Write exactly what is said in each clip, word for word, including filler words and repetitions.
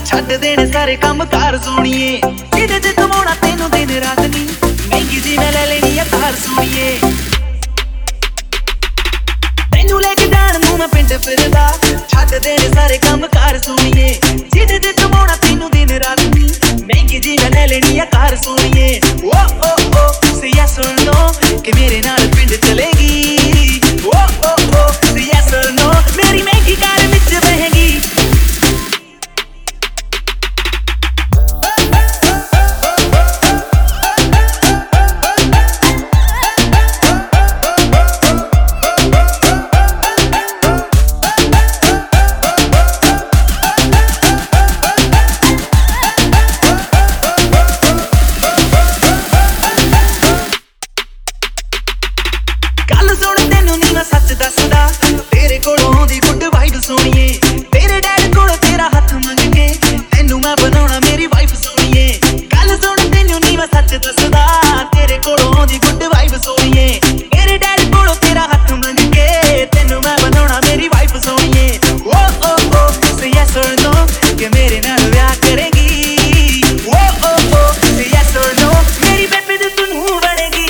छड्ड देने सारे काम कार सोनिए जिदे च कमाउणा तैनू दिन रात नी महंगी जी मैं ले लेनी आ कार सोनिए तैनू लेके जाण नू मैं पिंड फिरदा छड्ड देने सारे काम कार सोनिए जिदे च कमाउणा तैनू दिन रात नी महंगी जी मैं ले लेनी आ कार सोनिए ओ ओ ओ say yes or no कि मेरे नाल पिंड चलेगी ओ ओ ओ say yes or no मेरी महंगी कार विच बहेगी सच दसदा तेरे कोलों दी गुड वाइब सोनिए तेरे डैड कोलों तेरा हाथ मंग के तैनू मैं बनाउणा मेरी वाइफ सोनिए गल सुन तैनू नहीं मैं सच दसदा तेरे कोलों दी गुड वाइब सोनिए तेरे डैड कोलों तेरा हाथ मंग के तैनू मैं बनाउणा मेरी वाइफ सोनिए ओ ओ ओ say yes or no कि मेरे नाल ब्याह करेगी ओ ओ ओ say yes or no मेरी बेबी ते तू बनेगी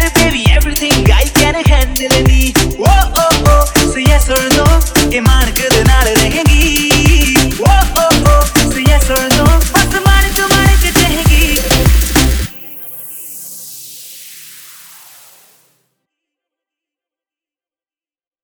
के मान कर